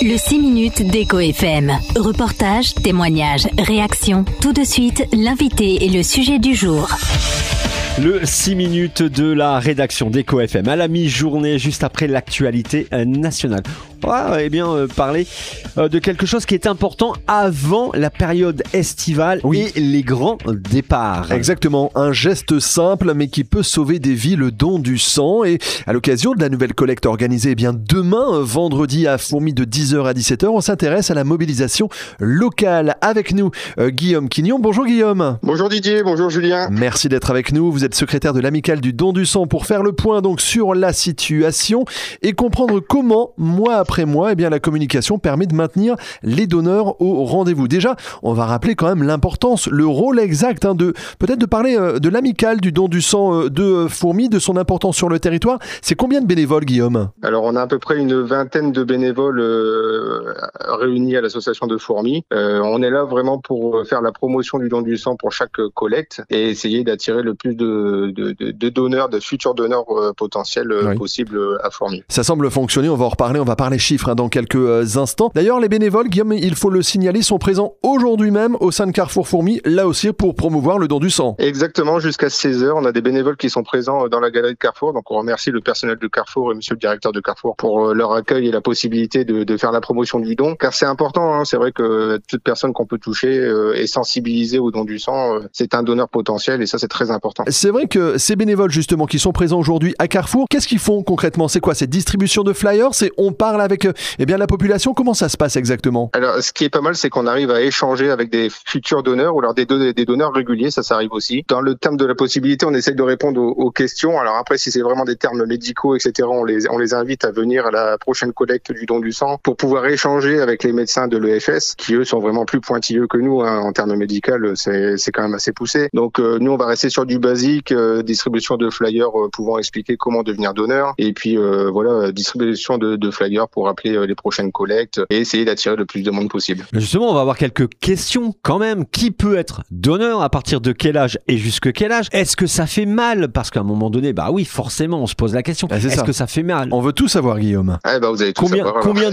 Le 6 minutes d'Echo FM. Reportage, témoignages, réactions. Tout de suite, l'invité et le sujet du jour. Le 6 minutes de la rédaction d'Echo FM à la mi-journée, juste après l'actualité nationale. On va parler de quelque chose qui est important avant la période estivale et les grands départs. Exactement, un geste simple mais qui peut sauver des vies, le don du sang. Et à l'occasion de la nouvelle collecte organisée demain, vendredi à Fourmies de 10h à 17h, on s'intéresse à la mobilisation locale. Avec nous, Guillaume Quignon. Bonjour Guillaume. Bonjour Didier, bonjour Julien. Merci d'être avec nous. Vous êtes secrétaire de l'Amicale du don du sang pour faire le point donc sur la situation et comprendre comment, mois après mois, la communication permet de maintenir les donneurs au rendez-vous. Déjà, on va rappeler quand même l'importance, le rôle exact de parler de l'Amicale du don du sang de Fourmies, de son importance sur le territoire. C'est combien de bénévoles, Guillaume ? Alors, on a à peu près une vingtaine de bénévoles réunis à l'association de Fourmies. On est là vraiment pour faire la promotion du don du sang pour chaque collecte et essayer d'attirer le plus de donneurs, de futurs donneurs potentiels possibles à Fourmies. Ça semble fonctionner, on va en reparler, on va parler chiffres dans quelques instants. D'ailleurs, les bénévoles, Guillaume, il faut le signaler, sont présents aujourd'hui même au sein de Carrefour Fourmies, là aussi pour promouvoir le don du sang. Exactement, jusqu'à 16h, on a des bénévoles qui sont présents dans la galerie de Carrefour, donc on remercie le personnel de Carrefour et monsieur le directeur de Carrefour pour leur accueil et la possibilité de faire la promotion du don, car c'est important, c'est vrai que toute personne qu'on peut toucher est sensibilisée au don du sang, c'est un donneur potentiel et ça c'est très important. C'est vrai que ces bénévoles justement qui sont présents aujourd'hui à Carrefour, qu'est-ce qu'ils font concrètement ? C'est quoi ? C'est distribution de flyers ? On parle avec la population, comment ça se passe exactement ? Alors, ce qui est pas mal, c'est qu'on arrive à échanger avec des futurs donneurs ou alors des donneurs réguliers, ça arrive aussi. Dans le terme de la possibilité, on essaie de répondre aux questions. Alors après, si c'est vraiment des termes médicaux, etc., on les invite à venir à la prochaine collecte du don du sang pour pouvoir échanger avec les médecins de l'EFS, qui eux sont vraiment plus pointilleux que nous, en termes médicaux, c'est quand même assez poussé. Donc nous, on va rester sur du basique, distribution de flyers pouvant expliquer comment devenir donneur, et puis distribution de flyers pour appeler les prochaines collectes et essayer d'attirer le plus de monde possible. Justement, on va avoir quelques questions quand même. Qui peut être donneur ? À partir de quel âge et jusque quel âge ? Est-ce que ça fait mal ? Parce qu'à un moment donné, forcément, on se pose la question. Est-ce que ça fait mal ? On veut tout savoir, Guillaume. Vous allez tout savoir. Combien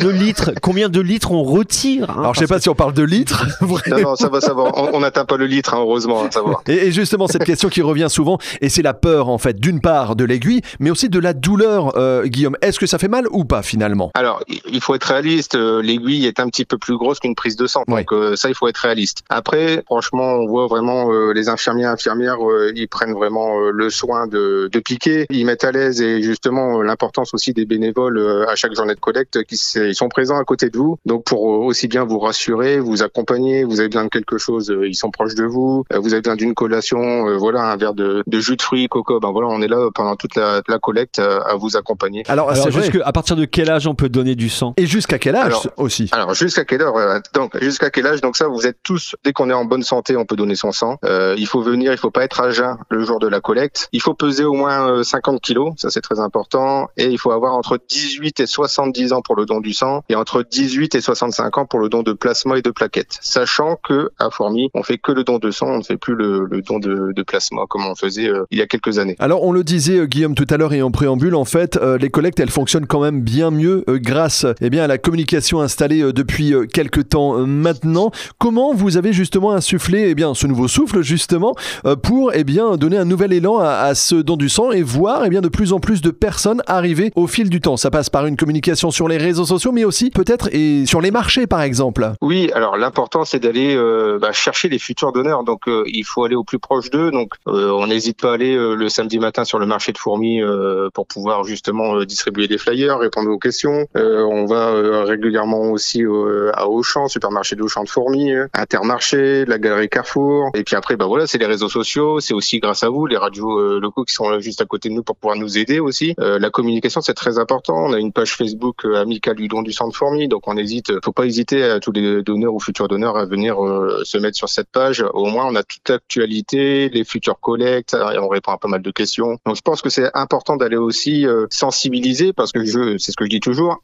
de litres on retire ? Alors, je sais pas si on parle de litres. Non, ça va savoir. On n'atteint pas le litre, heureusement, ça va. Et justement, cette question qui revient souvent, et c'est la peur, en fait, d'une part de l'aiguille, mais aussi de la douleur, Guillaume. Est-ce que ça fait mal ou pas, finalement ? Alors, il faut être réaliste. L'aiguille est un petit peu plus grosse qu'une prise de sang. Donc ça, il faut être réaliste. Après, franchement, on voit vraiment les infirmières, ils prennent vraiment le soin de piquer. Ils mettent à l'aise et justement l'importance aussi des bénévoles à chaque journée de collecte ils sont présents à côté de vous. Donc pour aussi bien vous rassurer, vous accompagner, vous avez besoin de quelque chose, ils sont proches de vous. Vous avez besoin d'une collation, un verre de jus de fruits, coco. On est là pendant toute la collecte à vous accompagner. Alors c'est juste à partir de quel âge on peut donner du sang ? Et jusqu'à quel âge aussi ? Alors jusqu'à quelle heure ? Donc jusqu'à quel âge ? Donc ça, vous êtes tous, dès qu'on est en bonne santé, on peut donner son sang. Il faut venir, il faut pas être à jeun le jour de la collecte. Il faut peser au moins 50 kilos, ça c'est très important. Et il faut avoir entre 18 et 70 ans pour le don du sang et entre 18 et 65 ans pour le don de plasma et de plaquettes. Sachant que à Fourmies, on fait que le don de sang, on ne fait plus le don de plasma comme on faisait il y a quelques années. Alors on le disait Guillaume tout à l'heure et en préambule, en fait, les collectes elles fonctionnent quand même bien mieux grâce à la communication installée depuis quelques temps maintenant. Comment vous avez justement insufflé ce nouveau souffle justement pour donner un nouvel élan à ce don du sang et voir de plus en plus de personnes arriver au fil du temps ? Ça passe par une communication sur les réseaux sociaux mais aussi peut-être et sur les marchés par exemple. Oui, alors l'important c'est d'aller chercher les futurs donneurs, donc il faut aller au plus proche d'eux, donc on n'hésite pas à aller le samedi matin sur le marché de Fourmies pour pouvoir justement distribuer des flyers, répondre aux questions. On va régulièrement aussi à Auchan, supermarché d'Auchan de Fourmies, Intermarché, la galerie Carrefour, et puis après c'est les réseaux sociaux, c'est aussi grâce à vous, les radios locaux qui sont là juste à côté de nous pour pouvoir nous aider aussi. La communication c'est très important, on a une page Facebook Amicale du don du sang de Fourmies, donc faut pas hésiter à tous les donneurs ou futurs donneurs à venir se mettre sur cette page. Au moins on a toute l'actualité, les futures collectes, et on répond à pas mal de questions. Donc je pense que c'est important d'aller aussi sensibiliser, parce que c'est ce que je dis toujours,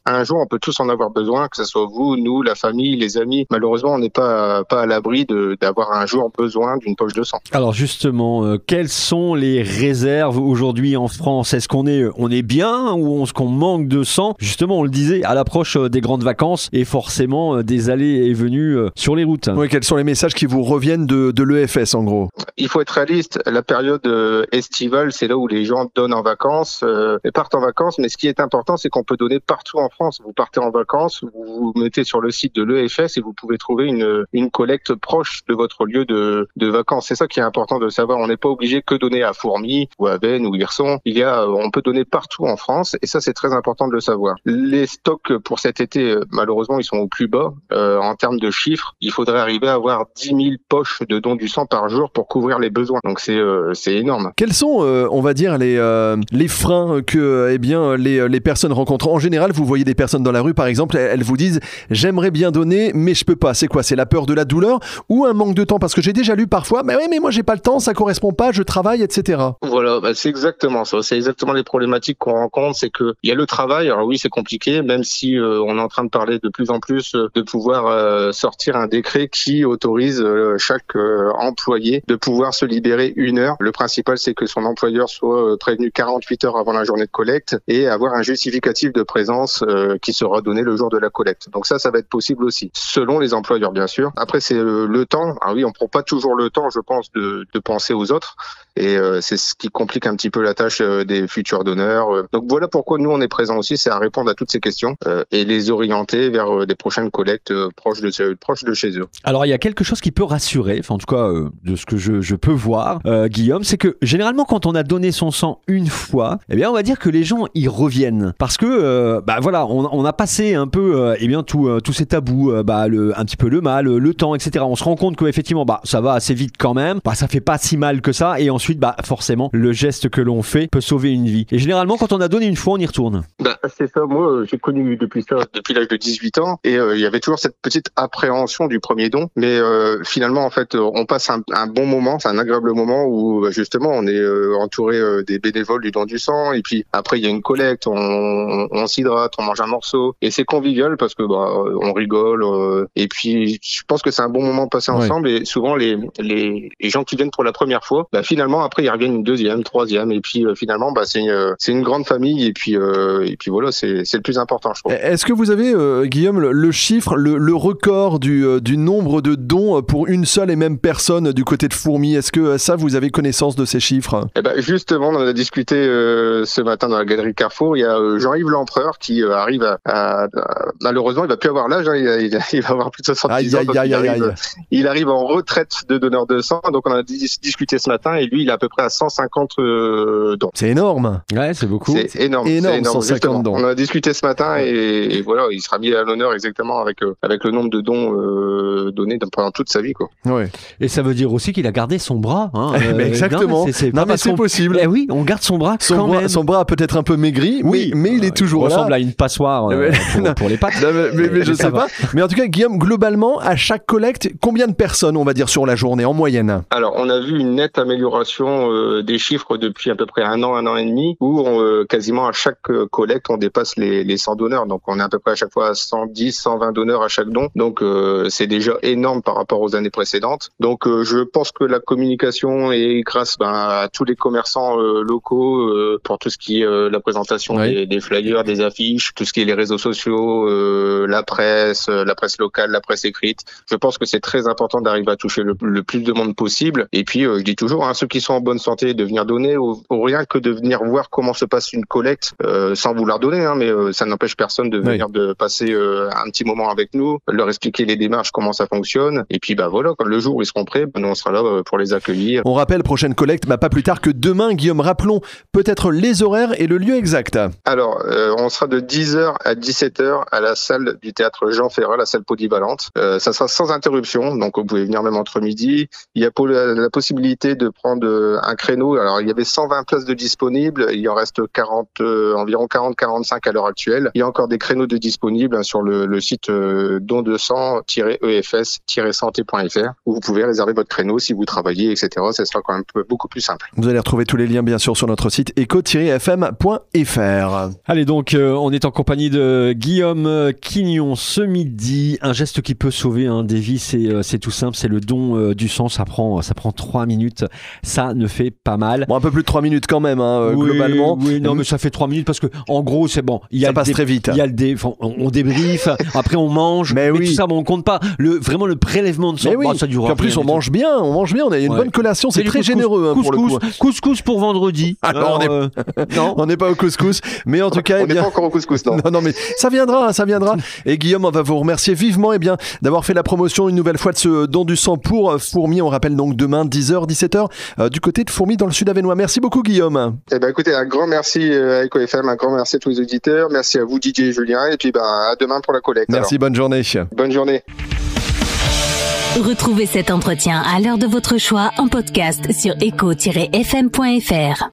un jour, on peut tous en avoir besoin, que ce soit vous, nous, la famille, les amis. Malheureusement, on n'est pas à l'abri d'avoir un jour besoin d'une poche de sang. Alors justement, quelles sont les réserves aujourd'hui en France? Est-ce qu'on est bien ou est-ce qu'on manque de sang? Justement, on le disait, à l'approche des grandes vacances et forcément des allées et venues sur les routes. Oui, quels sont les messages qui vous reviennent de l'EFS en gros? Il faut être réaliste. La période estivale, c'est là où les gens donnent en vacances et partent en vacances. Mais ce qui est important, c'est qu'on peut donner partout en France. Vous partez en vacances, vous vous mettez sur le site de l'EFS et vous pouvez trouver une collecte proche de votre lieu de vacances. C'est ça qui est important de savoir. On n'est pas obligé que donner à Fourmies ou à Vennes ou Hirson. On peut donner partout en France et ça, c'est très important de le savoir. Les stocks pour cet été, malheureusement, ils sont au plus bas. En termes de chiffres, il faudrait arriver à avoir 10 000 poches de dons du sang par jour pour couvrir les besoins. Donc c'est énorme. Quels sont, on va dire, les freins que les personnes rencontrent? En général, vous voyez des personnes dans la rue, par exemple, elles vous disent « j'aimerais bien donner, mais je peux pas ». C'est quoi? C'est la peur de la douleur ou un manque de temps? Parce que j'ai déjà lu parfois « mais oui, mais moi j'ai pas le temps, ça correspond pas, je travaille, etc. » Voilà, c'est exactement ça. C'est exactement les problématiques qu'on rencontre. C'est que il y a le travail. Alors oui, c'est compliqué, même si on est en train de parler de plus en plus de pouvoir sortir un décret qui autorise chaque employé de pouvoir se libérer 1 heure. Le principal, c'est que son employeur soit prévenu 48 heures avant la journée de collecte et avoir un justificatif de présence qui sera donné le jour de la collecte. Donc ça va être possible aussi, selon les employeurs, bien sûr. Après, c'est le temps. Ah oui, on prend pas toujours le temps, je pense, de penser aux autres. Et c'est ce qui complique un petit peu la tâche des futurs donneurs. Donc voilà pourquoi nous, on est présents aussi, c'est à répondre à toutes ces questions et les orienter vers des prochaines collectes proches de chez eux. Alors il y a quelque chose qui peut rassurer, enfin en tout cas de ce que je peux voir, Guillaume, c'est que généralement quand on a donné son sang une fois, eh bien on va dire que les gens y reviennent parce que voilà, on a passé un peu tous ces tabous, un petit peu le mal, le temps, etc. On se rend compte que effectivement ça va assez vite quand même, ça fait pas si mal que ça et ensuite forcément le geste que l'on fait peut sauver une vie. Et généralement quand on a donné une fois, on y retourne. C'est ça, moi j'ai connu depuis l'âge de 18 ans et il y avait toujours cette petite appréhension du premier don, mais finalement en fait on passe un bon moment, c'est un agréable moment où justement on est entouré des bénévoles du don du sang et puis après il y a une collecte, on s'hydrate, on mange un morceau et c'est convivial parce que on rigole et puis je pense que c'est un bon moment passé ensemble. Oui. Et souvent les gens qui viennent pour la première fois, finalement après ils reviennent une deuxième, troisième et puis finalement c'est une grande famille et puis voilà, c'est le plus important, je trouve. Est-ce que vous avez Guillaume le chiffre, le record du nombre de dons pour une seule et même personne du côté de Fourmies? Est-ce que ça vous avez connaissance de ces chiffres? Justement, on en a discuté ce matin dans la galerie Carrefour. Il y a Jean-Yves L'Empereur qui arrive à malheureusement il va plus avoir l'âge, il va avoir plus de 70 ans. Il arrive en retraite de donneur de sang, donc on en a discuté ce matin et lui il est à peu près à 150 dons. C'est énorme. Ouais, c'est beaucoup. C'est énorme. 150 dons. On en a discuté ce matin et voilà, il sera mis à l'honneur exactement avec le nombre de dons donnés pendant toute sa vie, quoi. Ouais. Et ça veut dire aussi qu'il a gardé son bras. Exactement. Non, mais c'est possible. Eh oui, on garde son bras quand même. Son bras a peut-être un peu maigri, oui, mais il est toujours là. Il ressemble à une passoire pour les pattes. Mais je sais pas. Mais en tout cas, Guillaume, globalement, à chaque collecte, combien de personnes, on va dire, sur la journée, en moyenne? Alors, on a vu une nette amélioration des chiffres depuis à peu près un an et demi, où quasiment à chaque collecte, on dépasse les 100 donneurs. Donc, on est à peu près à chaque fois à 110, 120 donneurs à chaque don. Donc, c'est déjà énorme par rapport aux années précédentes. Donc, je pense que la communication est grâce à tous les commerçants locaux pour tout ce qui est la présentation des flyers, des affiches, tout ce qui est les réseaux sociaux, la presse locale, la presse écrite. Je pense que c'est très important d'arriver à toucher le plus de monde possible. Et puis, je dis toujours, ceux qui sont en bonne santé, de venir donner, ou rien que de venir voir comment se passe une collecte, sans vouloir donner, mais ça n'empêche personne de venir de passer un petit moment avec nous, leur expliquer les démarches, comment ça fonctionne. Et puis, voilà, quand le jour où ils seront prêts, nous on sera là pour les accueillir. On rappelle, prochaine collecte, pas plus tard que demain, Guillaume, rappelons peut-être les horaires et le lieu exact. Alors, on sera de 10h à 17h à la salle du théâtre Jean Ferrat, la salle polyvalente. Ça sera sans interruption, donc vous pouvez venir même entre midi. Il y a la possibilité de prendre un créneau. Alors, il y avait 120 places de disponibles, il en reste environ 40-45 à l'heure actuelle. Il y a encore des créneaux de disponibles sur le site don200-efs-santé.fr où vous pouvez réserver votre créneau si vous travaillez, etc. Ça sera quand même beaucoup plus simple. Vous allez retrouver tous les liens bien sûr sur notre site eco-fm.fr. Allez donc, on est en en compagnie de Guillaume Quignon ce midi. Un geste qui peut sauver des vies, c'est tout simple, c'est le don du sang. Ça prend 3 minutes. Ça ne fait pas mal. Bon, un peu plus de 3 minutes quand même, oui, globalement. Oui, non, mais ça fait 3 minutes parce que, en gros, c'est bon. Ça passe très vite. Il y a on débriefe, après on mange. Mais oui. Tout ça, on compte pas. Vraiment, le prélèvement de sang, ça dure. En plus, on mange bien. On a une bonne collation. C'est très généreux pour le coup. Couscous pour vendredi. Alors, on n'est pas au couscous. Mais en tout cas, on n'est pas encore au couscous, non. Non, mais ça viendra. Et Guillaume, on va vous remercier vivement d'avoir fait la promotion une nouvelle fois de ce don du sang pour Fourmi. On rappelle donc demain 10h, 17h du côté de Fourmi dans le sud avesnois. Merci beaucoup Guillaume. Écoutez, un grand merci à Eco FM, un grand merci à tous les auditeurs. Merci à vous DJ et Julien et puis à demain pour la collecte. Merci, bonne journée. Bonne journée. Retrouvez cet entretien à l'heure de votre choix en podcast sur eco-fm.fr.